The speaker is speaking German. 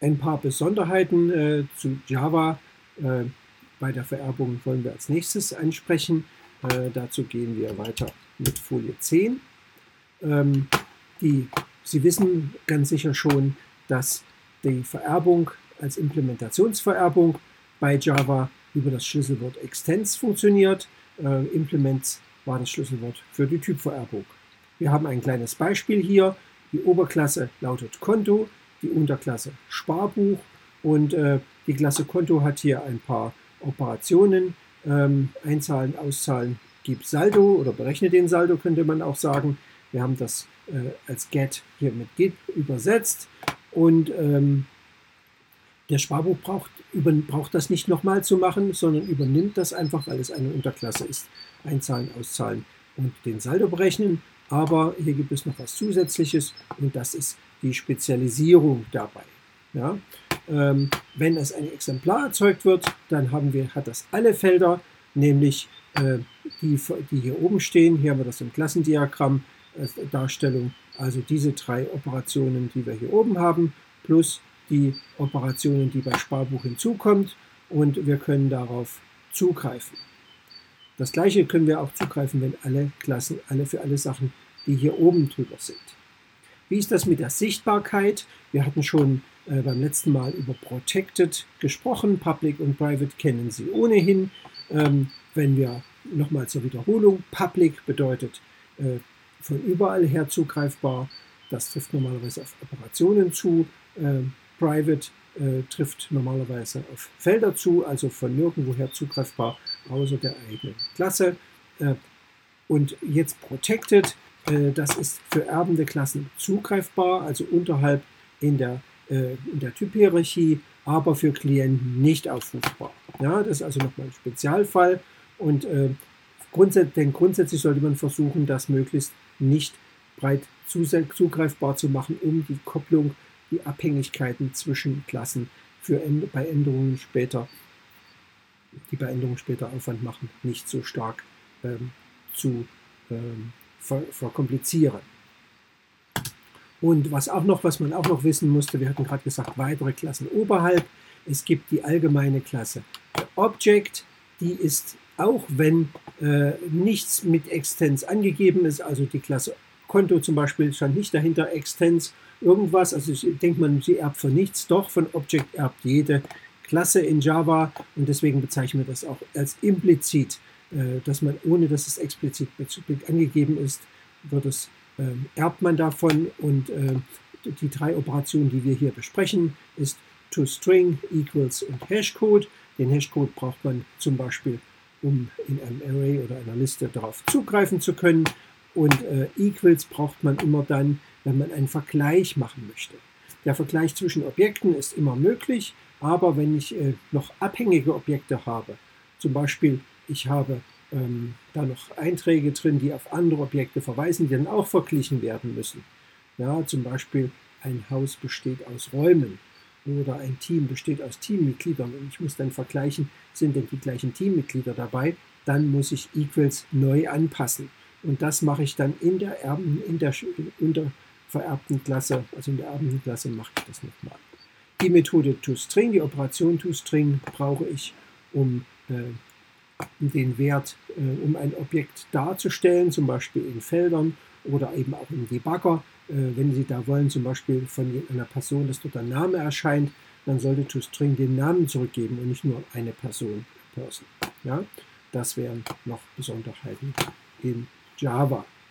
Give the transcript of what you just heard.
Ein paar Besonderheiten zu Java bei der Vererbung wollen wir als nächstes ansprechen. Dazu gehen wir weiter mit Folie 10. Sie wissen ganz sicher schon, dass die Vererbung als Implementationsvererbung bei Java über das Schlüsselwort Extends funktioniert. Implements war das Schlüsselwort für die Typvererbung. Wir haben ein kleines Beispiel hier. Die Oberklasse lautet Konto, die Unterklasse Sparbuch und die Klasse Konto hat hier ein paar Operationen. Einzahlen, auszahlen, gibt Saldo oder berechne den Saldo, könnte man auch sagen. Wir haben das als get hier mit get übersetzt und der Sparbuch braucht das nicht nochmal zu machen, sondern übernimmt das einfach, weil es eine Unterklasse ist. Einzahlen, auszahlen und den Saldo berechnen. Aber hier gibt es noch was Zusätzliches und das ist die Spezialisierung dabei. Ja? Wenn es ein Exemplar erzeugt wird, dann hat das alle Felder, nämlich die hier oben stehen. Hier haben wir das im Klassendiagramm als Darstellung. Also diese drei Operationen, die wir hier oben haben, plus die Operationen, die bei Sparbuch hinzukommt. Und wir können darauf zugreifen. Das gleiche können wir auch zugreifen, wenn alle Klassen, für alle Sachen, die hier oben drüber sind. Wie ist das mit der Sichtbarkeit? Wir hatten schon beim letzten Mal über Protected gesprochen. Public und Private kennen Sie ohnehin. Wenn wir nochmal zur Wiederholung, Public bedeutet von überall her zugreifbar. Das trifft normalerweise auf Operationen zu. Private trifft normalerweise auf Felder zu, also von nirgendwoher zugreifbar, außer der eigenen Klasse. Und jetzt Protected, das ist für erbende Klassen zugreifbar, also unterhalb in der Typhierarchie, aber für Klienten nicht aufrufbar. Ja, das ist also nochmal ein Spezialfall und grundsätzlich sollte man versuchen, das möglichst nicht breit zugreifbar zu machen, um die Kopplung, die Abhängigkeiten zwischen Klassen bei Änderungen später, die bei Änderungen später Aufwand machen, nicht so stark zu verkomplizieren. Und was man auch noch wissen musste, wir hatten gerade gesagt, weitere Klassen oberhalb. Es gibt die allgemeine Klasse Object, die ist, auch wenn nichts mit Extends angegeben ist, also die Klasse Konto zum Beispiel stand nicht dahinter, Extends, irgendwas, also denkt man, sie erbt von nichts, doch von Object erbt jede Klasse in Java und deswegen bezeichnen wir das auch als implizit, dass man, ohne dass es explizit angegeben ist, erbt man davon und die drei Operationen, die wir hier besprechen, ist toString, equals und Hashcode. Den Hashcode braucht man zum Beispiel, um in einem Array oder einer Liste darauf zugreifen zu können. Und equals braucht man immer dann, wenn man einen Vergleich machen möchte. Der Vergleich zwischen Objekten ist immer möglich, aber wenn ich noch abhängige Objekte habe, zum Beispiel ich habe da noch Einträge drin, die auf andere Objekte verweisen, die dann auch verglichen werden müssen. Ja, zum Beispiel ein Haus besteht aus Räumen oder ein Team besteht aus Teammitgliedern und ich muss dann vergleichen, sind denn die gleichen Teammitglieder dabei, dann muss ich equals neu anpassen. Und das mache ich dann in der vererbten Klasse, also in der erbenden Klasse mache ich das nochmal. Die Methode toString, die Operation toString brauche ich, um den Wert, um ein Objekt darzustellen, zum Beispiel in Feldern oder eben auch im Debugger. Wenn Sie da wollen, zum Beispiel von einer Person, dass dort ein Name erscheint, dann sollte toString den Namen zurückgeben und nicht nur eine Person. Ja? Das wären noch Besonderheiten in Java.